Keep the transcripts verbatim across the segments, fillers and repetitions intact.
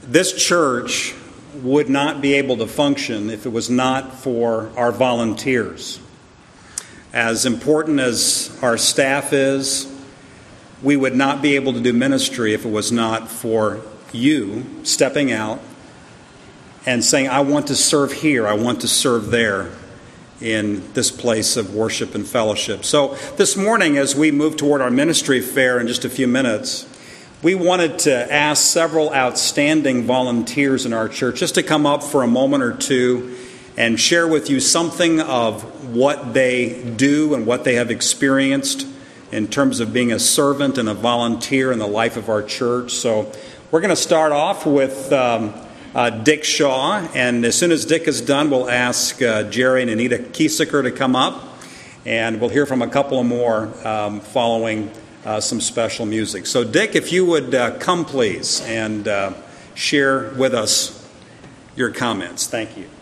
This church would not be able to function if it was not for our volunteers. As important as our staff is, we would not be able to do ministry if it was not for you stepping out and saying, I want to serve here, I want to serve there in this place of worship and fellowship. So this morning, as we move toward our ministry fair in just a few minutes, we wanted to ask several outstanding volunteers in our church just to come up for a moment or two and share with you something of what they do and what they have experienced in terms of being a servant and a volunteer in the life of our church. So we're going to start off with um, uh, Dick Shaw, and as soon as Dick is done, we'll ask uh, Jerry and Anita Kiesecker to come up, and we'll hear from a couple more um, following Uh, some special music. So, Dick, if you would uh, come, please, and uh, share with us your comments. Thank you.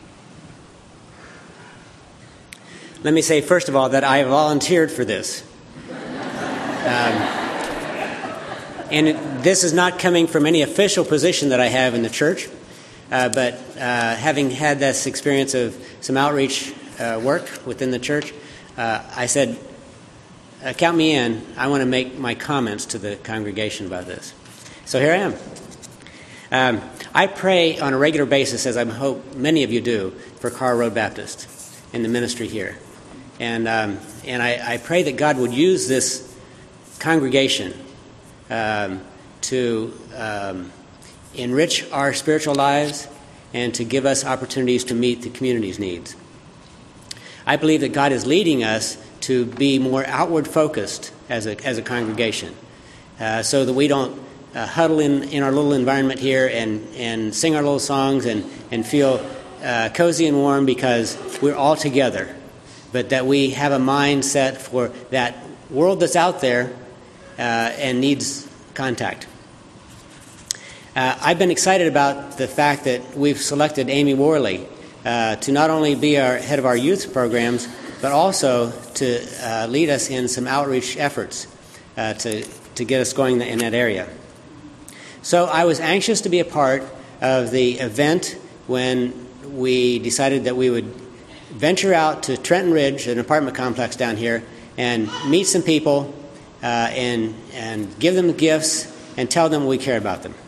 Let me say, first of all, that I volunteered for this. Um, and it, this is not coming from any official position that I have in the church, uh, but uh, having had this experience of some outreach uh, work within the church, uh, I said, Uh, count me in. I want to make my comments to the congregation about this. So here I am. Um, I pray on a regular basis, as I hope many of you do, for Carl Road Baptist in the ministry here. And um, and I, I pray that God would use this congregation um, to um, enrich our spiritual lives and to give us opportunities to meet the community's needs. I believe that God is leading us to be more outward focused as a as a congregation, uh, so that we don't uh, huddle in, in our little environment here and, and sing our little songs and, and feel uh, cozy and warm because we're all together, but that we have a mindset for that world that's out there uh, and needs contact. Uh, I've been excited about the fact that we've selected Amy Worley uh, to not only be our head of our youth programs, but also to uh, lead us in some outreach efforts uh, to, to get us going in that area. So I was anxious to be a part of the event when we decided that we would venture out to Trenton Ridge, an apartment complex down here, and meet some people uh, and, and give them gifts and tell them we care about them.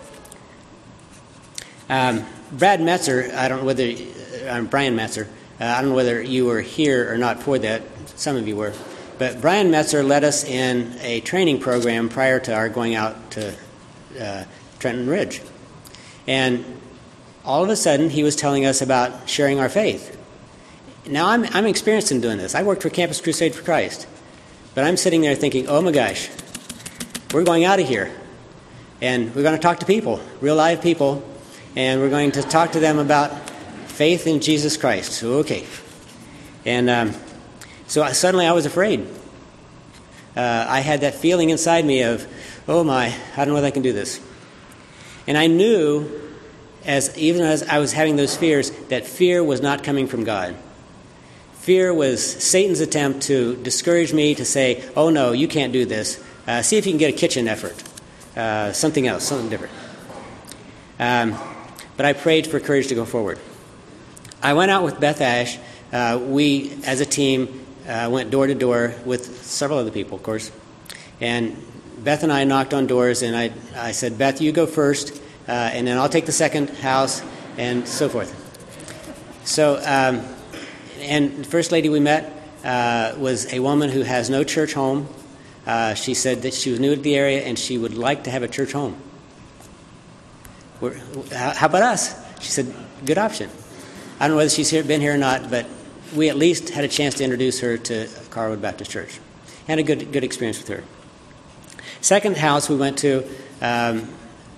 Um, Brad Metzer, I don't know whether, uh, Brian Metzer, Uh, I don't know whether you were here or not for that. Some of you were. But Brian Metzer led us in a training program prior to our going out to uh, Trenton Ridge. And all of a sudden, he was telling us about sharing our faith. Now, I'm, I'm experienced in doing this. I worked for Campus Crusade for Christ. But I'm sitting there thinking, oh my gosh, we're going out of here. And we're going to talk to people, real live people. And we're going to talk to them about faith in Jesus Christ. So, okay. And um, so I, suddenly I was afraid. Uh, I had that feeling inside me of, oh my, I don't know whether I can do this. And I knew, as even as I was having those fears, that fear was not coming from God. Fear was Satan's attempt to discourage me, to say, oh no, you can't do this. Uh, see if you can get a kitchen effort. Uh, something else, something different. Um, but I prayed for courage to go forward. I went out with Beth Ash. Uh, we, as a team, uh, went door to door with several other people, of course. And Beth and I knocked on doors, and I, I said, Beth, you go first, uh, and then I'll take the second house, and so forth. So, um, and the first lady we met uh, was a woman who has no church home. Uh, she said that she was new to the area, and she would like to have a church home. We're, how, how about us? She said, good option. I don't know whether she's here, been here or not, but we at least had a chance to introduce her to Carl Road Baptist Church. Had a good good experience with her. Second house we went to um,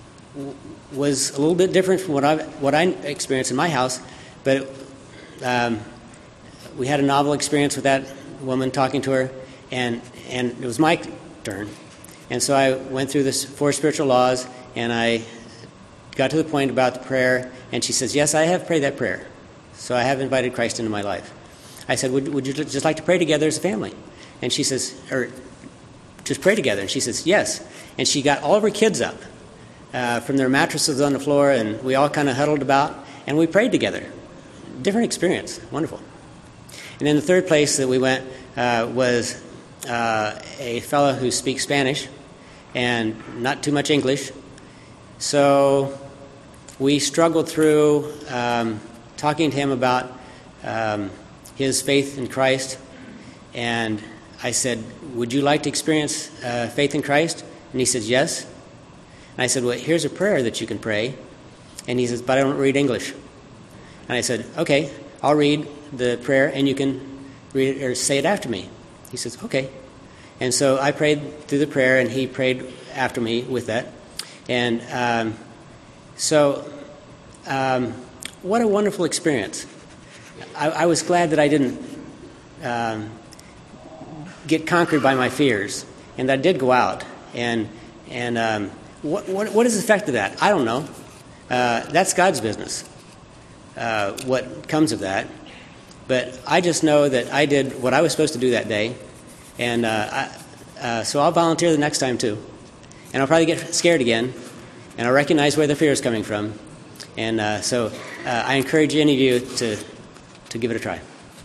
was a little bit different from what I what I experienced in my house, but um, we had a novel experience with that woman, talking to her, and and it was my turn. And so I went through the four spiritual laws, and I got to the point about the prayer, and she says, yes, I have prayed that prayer. So I have invited Christ into my life. I said, would, would you just like to pray together as a family? And she says, or just pray together. And she says, yes. And she got all of her kids up uh, from their mattresses on the floor, and we all kind of huddled about, and we prayed together. Different experience. Wonderful. And then the third place that we went uh, was uh, a fellow who speaks Spanish and not too much English. So we struggled through um, talking to him about um, his faith in Christ. And I said, would you like to experience uh, faith in Christ? And he says, yes. And I said, well, here's a prayer that you can pray. And he says, but I don't read English. And I said, okay, I'll read the prayer and you can read it or say it after me. He says, okay. And so I prayed through the prayer and he prayed after me with that. And um, so um, what a wonderful experience. I, I was glad that I didn't um, get conquered by my fears and that I did go out. And and um, what, what, what is the effect of that? I don't know. Uh, that's God's business, uh, what comes of that. But I just know that I did what I was supposed to do that day. And uh, I, uh, so I'll volunteer the next time too. And I'll probably get scared again. And I'll recognize where the fear is coming from. And uh, so uh, I encourage any of you to, to give it a try.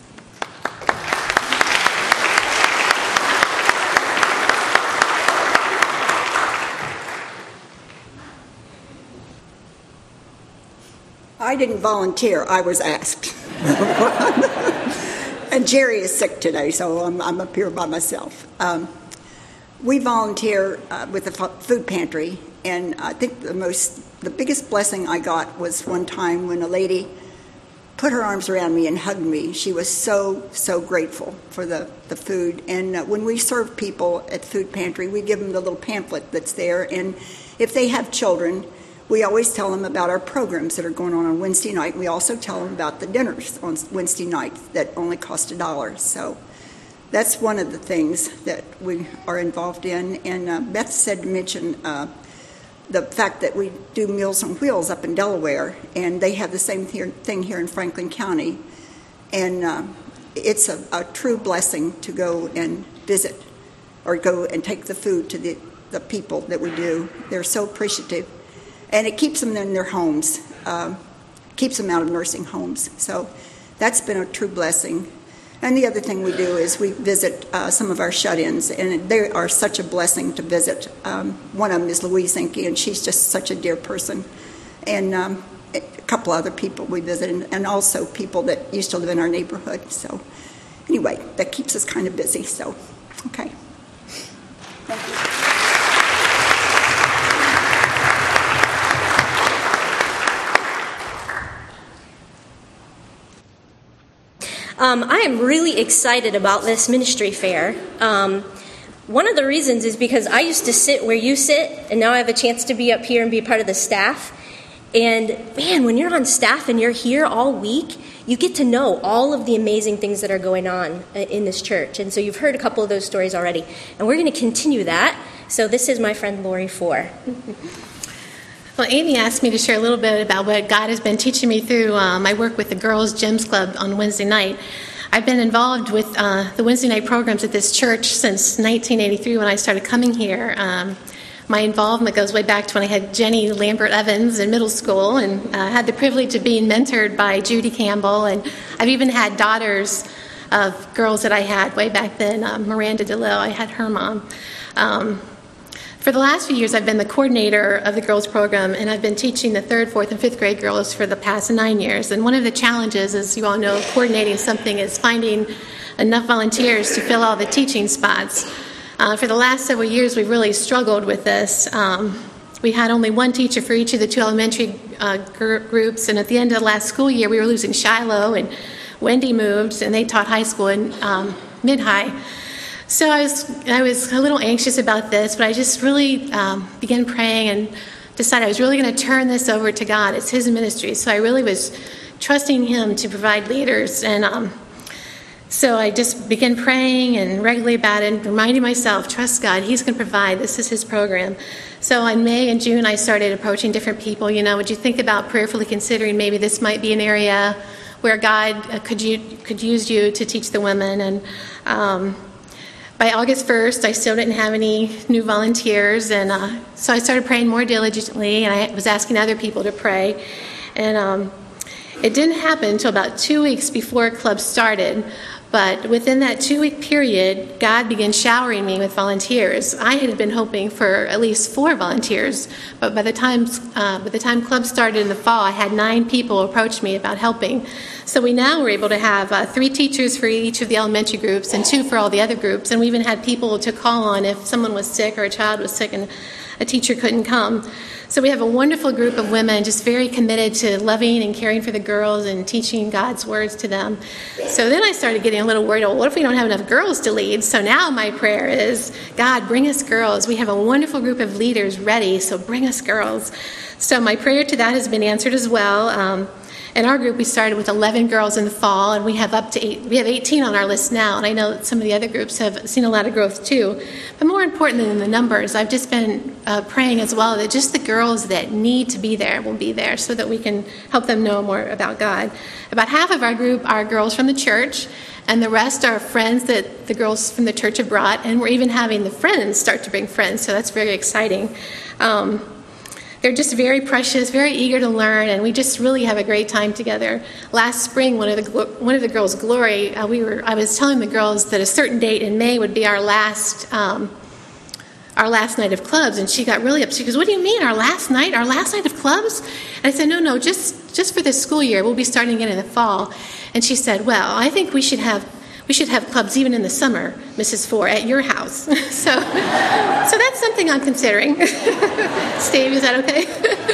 I didn't volunteer. I was asked. And Jerry is sick today, so I'm, I'm up here by myself. Um, we volunteer uh, with the food pantry, and I think the most, the biggest blessing I got was one time when a lady put her arms around me and hugged me. She was so, so grateful for the, the food. And uh, when we serve people at the food pantry, we give them the little pamphlet that's there. And if they have children, we always tell them about our programs that are going on on Wednesday night. We also tell them about the dinners on Wednesday night that only cost a dollar. So that's one of the things that we are involved in. And uh, Beth said to mention uh, the fact that we do Meals on Wheels up in Delaware, and they have the same here, thing here in Franklin County. And uh, it's a, a true blessing to go and visit or go and take the food to the, the people that we do. They're so appreciative. And it keeps them in their homes, uh, keeps them out of nursing homes. So that's been a true blessing. And the other thing we do is we visit uh, some of our shut-ins, and they are such a blessing to visit. Um, one of them is Louise Inke, and she's just such a dear person. And um, a couple other people we visit, and, and also people that used to live in our neighborhood. So anyway, that keeps us kind of busy. So, okay. Thank you. Um, I am really excited about this ministry fair. Um, one of the reasons is because I used to sit where you sit, and now I have a chance to be up here and be a part of the staff. And man, when you're on staff and you're here all week, you get to know all of the amazing things that are going on in this church. And so you've heard a couple of those stories already. And we're going to continue that. So this is my friend Lori Four. Well, Amy asked me to share a little bit about what God has been teaching me through uh, my work with the Girls Gyms Club on Wednesday night. I've been involved with uh, the Wednesday night programs at this church since nineteen eighty-three when I started coming here. Um, my involvement goes way back to when I had Jenny Lambert Evans in middle school and uh, had the privilege of being mentored by Judy Campbell. And I've even had daughters of girls that I had way back then. Uh, Miranda DeLille, I had her mom. Um, For the last few years, I've been the coordinator of the girls program, and I've been teaching the third, fourth, and fifth grade girls for the past nine years. And one of the challenges, as you all know, coordinating something is finding enough volunteers to fill all the teaching spots. Uh, for the last several years, we've really struggled with this. Um, we had only one teacher for each of the two elementary uh, gr- groups, and at the end of the last school year, we were losing Shiloh, and Wendy moved, and they taught high school and um, mid-high. So I was I was a little anxious about this, but I just really um, began praying and decided I was really going to turn this over to God. It's His ministry. So I really was trusting Him to provide leaders. And um, so I just began praying and regularly about it and reminding myself, trust God, He's going to provide. This is His program. So in May and June, I started approaching different people. You know, would you think about prayerfully considering maybe this might be an area where God could you could use you to teach the women? And um by August first, I still didn't have any new volunteers, and uh, so I started praying more diligently, and I was asking other people to pray. And um, it didn't happen until about two weeks before club started. But within that two-week period, God began showering me with volunteers. I had been hoping for at least four volunteers, but by the time uh, by the time club started in the fall, I had nine people approach me about helping. So we now were able to have uh, three teachers for each of the elementary groups and two for all the other groups. And we even had people to call on if someone was sick or a child was sick and a teacher couldn't come. So we have a wonderful group of women just very committed to loving and caring for the girls and teaching God's words to them. So then I started getting a little worried, well, what if we don't have enough girls to lead? So now my prayer is, God, bring us girls. We have a wonderful group of leaders ready, so bring us girls. So my prayer to that has been answered as well. Um, in our group, we started with eleven girls in the fall, and we have up to eight, we have eighteen on our list now, and I know that some of the other groups have seen a lot of growth too. But more important than the numbers, I've just been uh, praying as well that just the girls that need to be there will be there so that we can help them know more about God. About half of our group are girls from the church, and the rest are friends that the girls from the church have brought, and we're even having the friends start to bring friends, so that's very exciting. Um, They're just very precious, very eager to learn, and we just really have a great time together. Last spring, one of the one of the girls, Glory, uh, we were I was telling the girls that a certain date in May would be our last um, our last night of clubs, and she got really upset. She goes, "What do you mean, our last night? Our last night of clubs?" And I said, "No, no, just just for this school year. We'll be starting again in the fall." And she said, "Well, I think we should have." We should have clubs even in the summer, Missus Four, at your house. so so that's something I'm considering. Steve, is that okay?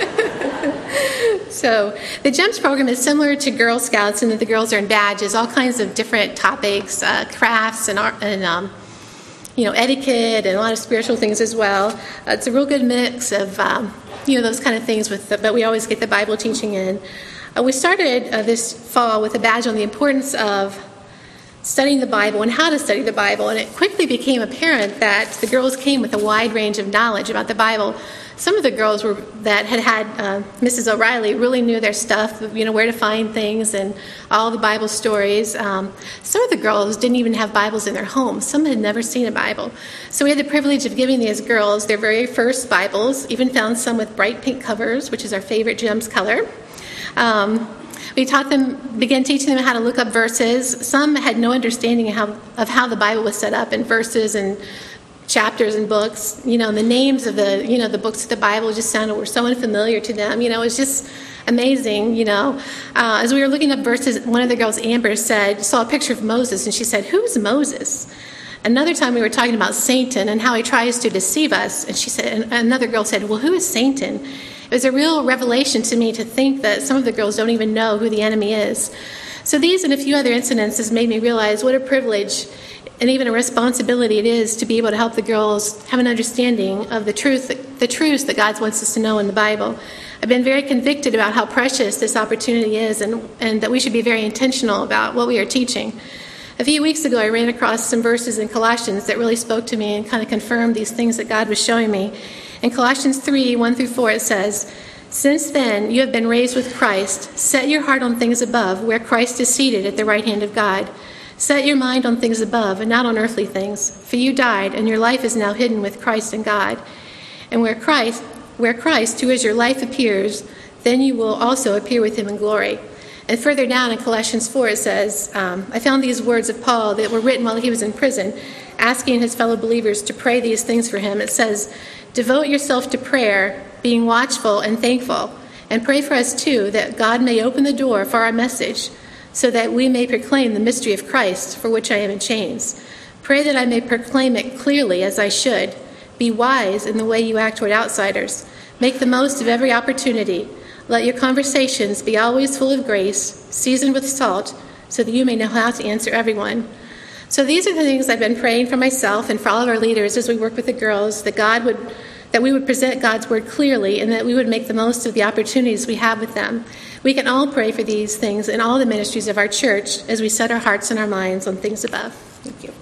So the GEMS program is similar to Girl Scouts in that the girls are in badges, all kinds of different topics, uh, crafts and, art, and um, you know, etiquette and a lot of spiritual things as well. Uh, it's a real good mix of, um, you know, those kind of things, with the, but we always get the Bible teaching in. Uh, we started uh, this fall with a badge on the importance of studying the Bible and how to study the Bible, and it quickly became apparent that the girls came with a wide range of knowledge about the Bible. Some of the girls were that had had uh, Missus O'Reilly really knew their stuff, you know, where to find things and all the Bible stories. Um, some of the girls didn't even have Bibles in their homes. Some had never seen a Bible. So we had the privilege of giving these girls their very first Bibles, even found some with bright pink covers, which is our favorite GEMS color. Um, We taught them, began teaching them how to look up verses. Some had no understanding of how, of how the Bible was set up in verses and chapters and books. You know, the names of the, you know, the books of the Bible just sounded, were so unfamiliar to them. You know, it was just amazing, you know. Uh, as we were looking up verses, one of the girls, Amber, said, saw a picture of Moses, and she said, "Who's Moses?" Another time we were talking about Satan and how he tries to deceive us, and she said, and another girl said, "Well, who is Satan?" It was a real revelation to me to think that some of the girls don't even know who the enemy is. So these and a few other incidences made me realize what a privilege and even a responsibility it is to be able to help the girls have an understanding of the truth, the truths that God wants us to know in the Bible. I've been very convicted about how precious this opportunity is, and, and that we should be very intentional about what we are teaching. A few weeks ago, I ran across some verses in Colossians that really spoke to me and kind of confirmed these things that God was showing me. In Colossians three, one through four, it says, "Since then you have been raised with Christ. Set your heart on things above, where Christ is seated at the right hand of God. Set your mind on things above, and not on earthly things. For you died, and your life is now hidden with Christ in God. And where Christ, where Christ, who is your life, appears, then you will also appear with him in glory." And further down in Colossians four, it says, um, I found these words of Paul that were written while he was in prison, asking his fellow believers to pray these things for him. It says, "Devote yourself to prayer, being watchful and thankful, and pray for us too, that God may open the door for our message, so that we may proclaim the mystery of Christ, for which I am in chains. Pray that I may proclaim it clearly as I should. Be wise in the way you act toward outsiders. Make the most of every opportunity. Let your conversations be always full of grace, seasoned with salt, so that you may know how to answer everyone." So these are the things I've been praying for myself and for all of our leaders as we work with the girls, that God would, that we would present God's word clearly, and that we would make the most of the opportunities we have with them. We can all pray for these things in all the ministries of our church as we set our hearts and our minds on things above. Thank you.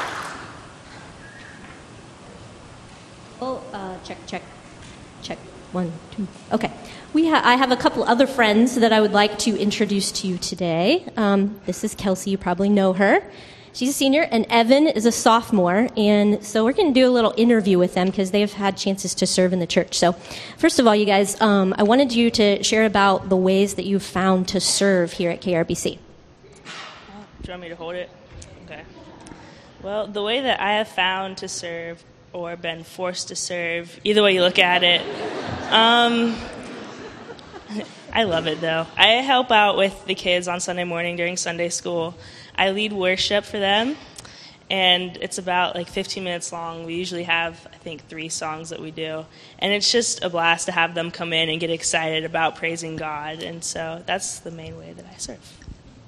Oh, uh, check, check, check. One, two. Okay. We ha- I have a couple other friends that I would like to introduce to you today. Um, this is Kelsey. You probably know her. She's a senior, and Evan is a sophomore. And so we're going to do a little interview with them because they've had chances to serve in the church. So first of all, you guys, um, I wanted you to share about the ways that you've found to serve here at K R B C. Do you want me to hold it? Okay. Well, the way that I have found to serve or been forced to serve, either way you look at it, um, I love it, though. I help out with the kids on Sunday morning during Sunday school. I lead worship for them, and it's about like fifteen minutes long. We usually have, I think, three songs that we do, and it's just a blast to have them come in and get excited about praising God, and so that's the main way that I serve.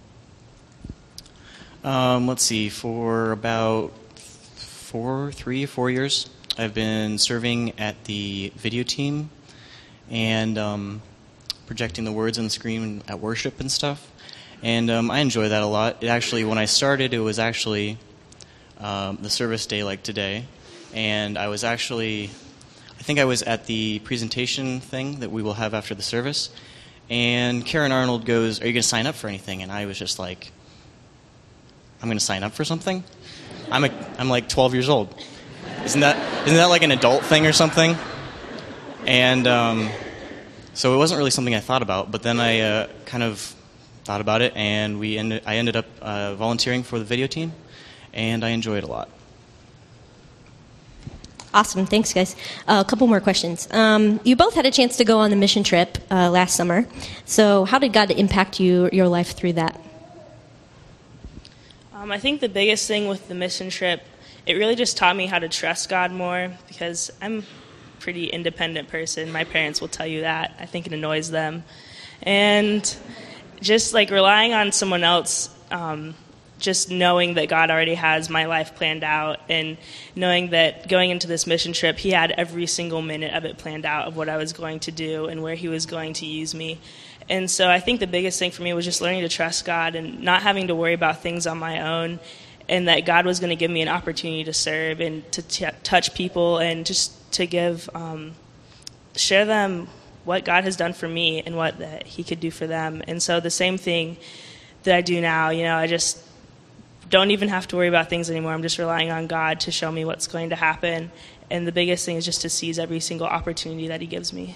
Um, let's see, for about four, three, four years, I've been serving at the video team and um, projecting the words on the screen at worship and stuff. And um, I enjoy that a lot. It actually, when I started, it was actually um, the service day like today. And I was actually, I think I was at the presentation thing that we will have after the service. And Karen Arnold goes, "Are you going to sign up for anything?" And I was just like, I'm going to sign up for something? I'm a, I'm like twelve years old. Isn't that isn't that like an adult thing or something? And um, so it wasn't really something I thought about. But then I uh, kind of thought about it, and we ended, I ended up uh, volunteering for the video team, and I enjoy it a lot. Awesome. Thanks, guys. Uh, a couple more questions. Um, you both had a chance to go on the mission trip uh, last summer. So how did God impact you, your life through that? Um, I think the biggest thing with the mission trip, it really just taught me how to trust God more, because I'm a pretty independent person. My parents will tell you that. I think it annoys them. And just like relying on someone else, um, just knowing that God already has my life planned out, and knowing that going into this mission trip, he had every single minute of it planned out of what I was going to do and where he was going to use me. And so I think the biggest thing for me was just learning to trust God and not having to worry about things on my own, and that God was going to give me an opportunity to serve and to t- touch people and just to give, um, share them what God has done for me and what that he could do for them. And so the same thing that I do now, you know, I just don't even have to worry about things anymore. I'm just relying on God to show me what's going to happen. And the biggest thing is just to seize every single opportunity that he gives me.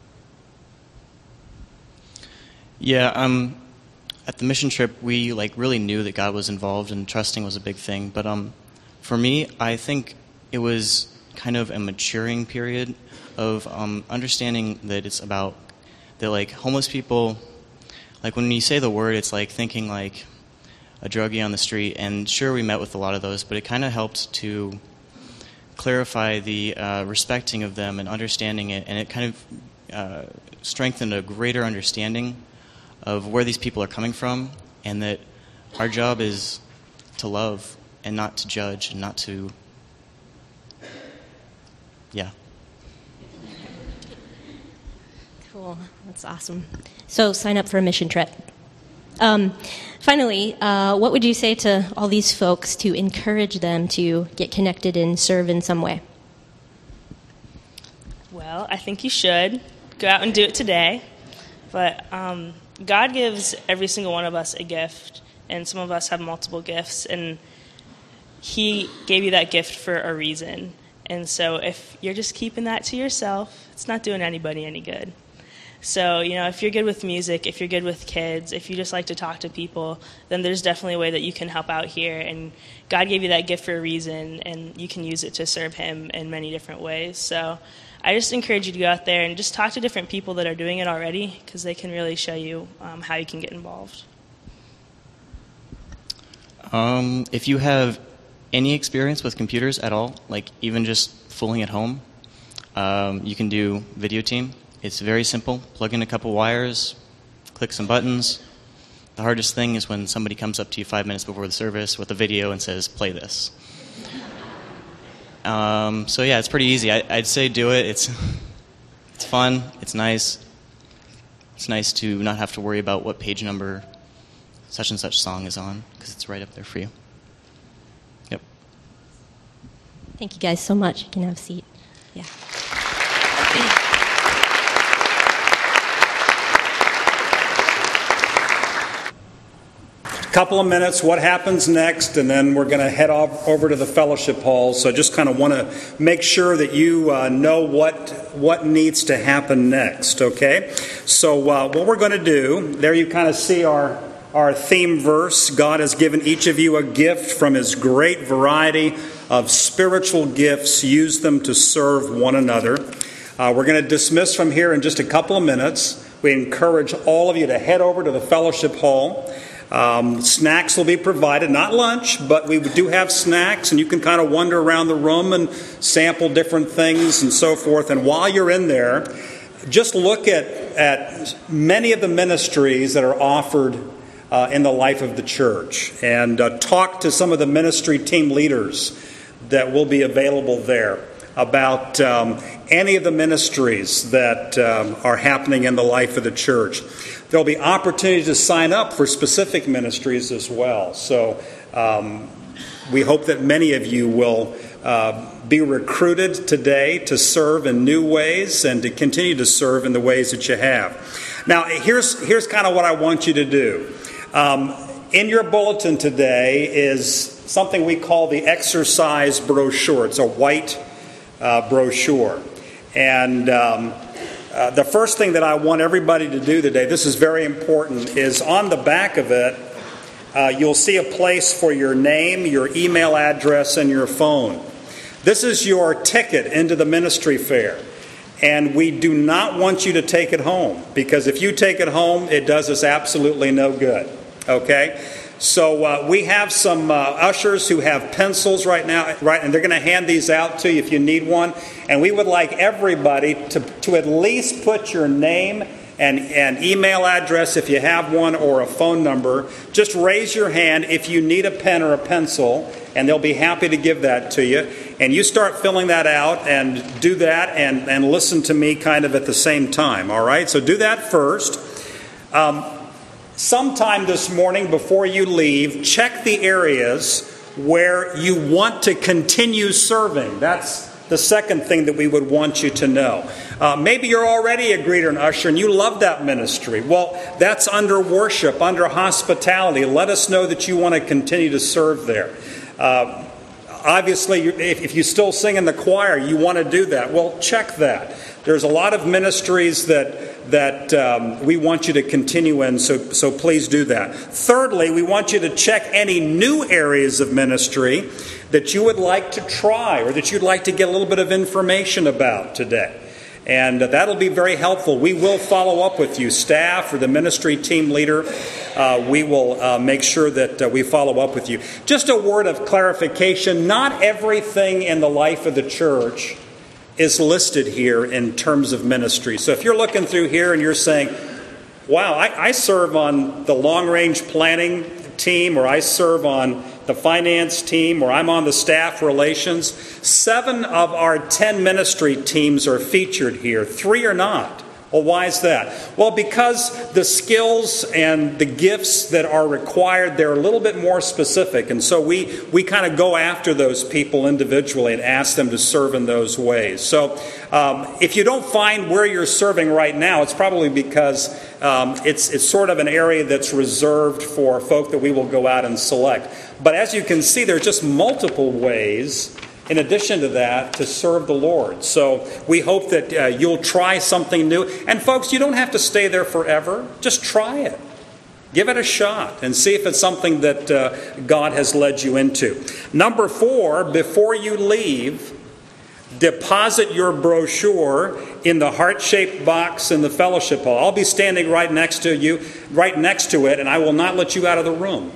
Yeah, um, at the mission trip, we like really knew that God was involved, and trusting was a big thing. But um, for me, I think it was kind of a maturing period of um, understanding that it's about that, like, homeless people, like when you say the word, it's like thinking like a druggie on the street. And sure, we met with a lot of those, but it kind of helped to clarify the uh, respecting of them and understanding it, and it kind of uh, strengthened a greater understanding of where these people are coming from, and that our job is to love and not to judge and not to, yeah. Cool. That's awesome. So sign up for a mission trip. Um, finally, uh, what would you say to all these folks to encourage them to get connected and serve in some way? Well, I think you should go out and do it today. But um, God gives every single one of us a gift, and some of us have multiple gifts, and he gave you that gift for a reason. And so if you're just keeping that to yourself, it's not doing anybody any good. So, you know, if you're good with music, if you're good with kids, if you just like to talk to people, then there's definitely a way that you can help out here. And God gave you that gift for a reason, and you can use it to serve him in many different ways. So I just encourage you to go out there and just talk to different people that are doing it already, because they can really show you um, how you can get involved. Um, if you have any experience with computers at all, like even just fooling at home, um, you can do Video Team. It's very simple. Plug in a couple wires, click some buttons. The hardest thing is when somebody comes up to you five minutes before the service with a video and says, "Play this." Um, so yeah, it's pretty easy. I, I'd say do it. It's it's fun. It's nice. It's nice to not have to worry about what page number such and such song is on, because it's right up there for you. Yep. Thank you guys so much. You can have a seat. Yeah. couple of minutes, what happens next, and then we're going to head off over to the fellowship hall. So I just kind of want to make sure that you uh, know what what needs to happen next, okay? So uh, what we're going to do, there you kind of see our, our theme verse. God has given each of you a gift from His great variety of spiritual gifts. Use them to serve one another. Uh, we're going to dismiss from here in just a couple of minutes. We encourage all of you to head over to the fellowship hall. Um, snacks will be provided, not lunch, but we do have snacks, and you can kind of wander around the room and sample different things and so forth. And while you're in there, just look at, at many of the ministries that are offered uh, in the life of the church, and uh, talk to some of the ministry team leaders that will be available there about um, any of the ministries that um, are happening in the life of the church. There'll be opportunities to sign up for specific ministries as well. So um, we hope that many of you will uh, be recruited today to serve in new ways and to continue to serve in the ways that you have. Now, here's, here's kind of what I want you to do. Um, in your bulletin today is something we call the exercise brochure. It's a white uh, brochure. And um, uh, the first thing that I want everybody to do today, this is very important, is on the back of it, uh, you'll see a place for your name, your email address, and your phone. This is your ticket into the ministry fair. And we do not want you to take it home, because if you take it home, it does us absolutely no good. Okay? So uh, we have some uh, ushers who have pencils right now, right, and they're going to hand these out to you if you need one. And we would like everybody to, to at least put your name and, and email address if you have one, or a phone number. Just raise your hand if you need a pen or a pencil, and they'll be happy to give that to you. And you start filling that out and do that and, and listen to me kind of at the same time, all right? So do that first. Um, Sometime this morning before you leave, check the areas where you want to continue serving. That's the second thing that we would want you to know. Uh, maybe you're already a greeter and usher and you love that ministry. Well, that's under worship, under hospitality. Let us know that you want to continue to serve there. Uh, obviously, if, if you still sing in the choir, you want to do that. Well, check that. There's a lot of ministries that that um, we want you to continue in, so, so please do that. Thirdly, we want you to check any new areas of ministry that you would like to try or that you'd like to get a little bit of information about today. And uh, that'll be very helpful. We will follow up with you, staff or the ministry team leader. Uh, we will uh, make sure that uh, we follow up with you. Just a word of clarification. Not everything in the life of the church is listed here in terms of ministry. So if you're looking through here and you're saying, wow, I, I serve on the long-range planning team, or I serve on the finance team, or I'm on the staff relations, seven of our ten ministry teams are featured here. Three are not. Well, why is that? Well, because the skills and the gifts that are required, they're a little bit more specific. And so we, we kind of go after those people individually and ask them to serve in those ways. So um, if you don't find where you're serving right now, it's probably because um, it's, it's sort of an area that's reserved for folk that we will go out and select. But as you can see, there's just multiple ways, in addition to that, to serve the Lord. So we hope that uh, you'll try something new. And folks, you don't have to stay there forever. Just try it. Give it a shot and see if it's something that uh, God has led you into. Number four, before you leave, deposit your brochure in the heart-shaped box in the fellowship hall. I'll be standing right next to you, right next to it, and I will not let you out of the room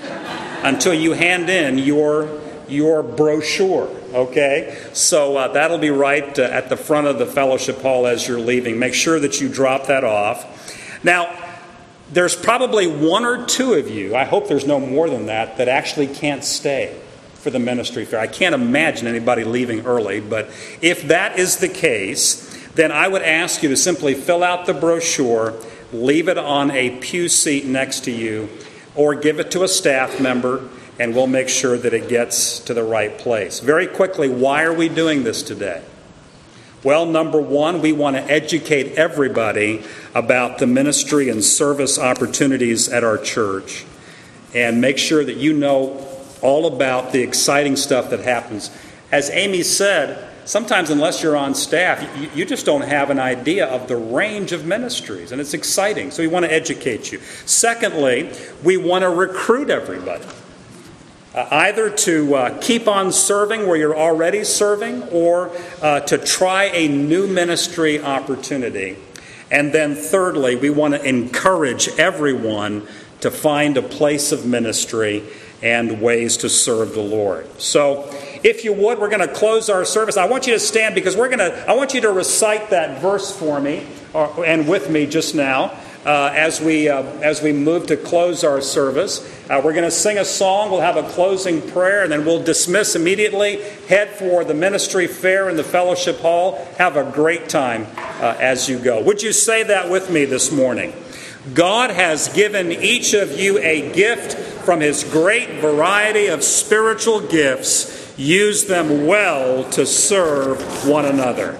until you hand in your your brochure, okay? So uh, that'll be right uh, at the front of the fellowship hall as you're leaving. Make sure that you drop that off. Now, there's probably one or two of you, I hope there's no more than that, that actually can't stay for the ministry fair. I can't imagine anybody leaving early, but if that is the case, then I would ask you to simply fill out the brochure, leave it on a pew seat next to you, or give it to a staff member, and we'll make sure that it gets to the right place. Very quickly, why are we doing this today? Well, number one, we want to educate everybody about the ministry and service opportunities at our church. and make sure that you know all about the exciting stuff that happens. As Amy said, sometimes unless you're on staff, you, you just don't have an idea of the range of ministries, and it's exciting. So we want to educate you. Secondly, we want to recruit everybody, uh, either to uh, keep on serving where you're already serving, or uh, to try a new ministry opportunity. And then thirdly, we want to encourage everyone to find a place of ministry and ways to serve the Lord. So, if you would, we're going to close our service. I want you to stand because we're going to. I want you to recite that verse for me or, and with me just now uh, as we uh, as we move to close our service. Uh, we're going to sing a song. We'll have a closing prayer, and then we'll dismiss immediately. Head for the ministry fair in the fellowship hall. Have a great time uh, as you go. Would you say that with me this morning? God has given each of you a gift from His great variety of spiritual gifts. Use them well to serve one another.